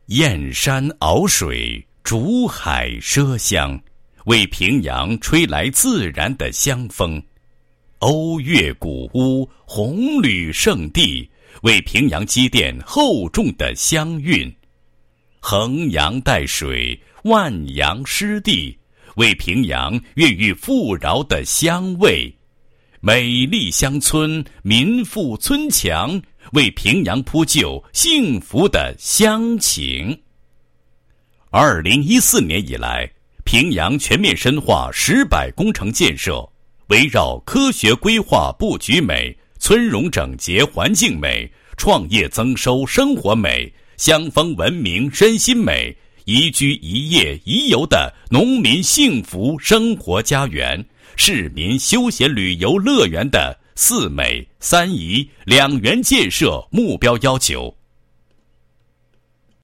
燕山遨水，竹海赊香，为平阳吹来自然的香风；瓯越古屋，红铝圣地，为平阳积淀厚重的香韵；衡阳带水，万阳湿地，为平阳孕育富饶的香味；美丽乡村，民富村强，为平阳铺就幸福的乡情。2014年以来，平阳全面深化石柏工程建设，围绕科学规划布局美、村容整洁环境美、创业增收生活美、乡风文明身心美、宜居宜业宜游的农民幸福生活家园、市民休闲旅游乐园的4美3宜2园建设目标要求，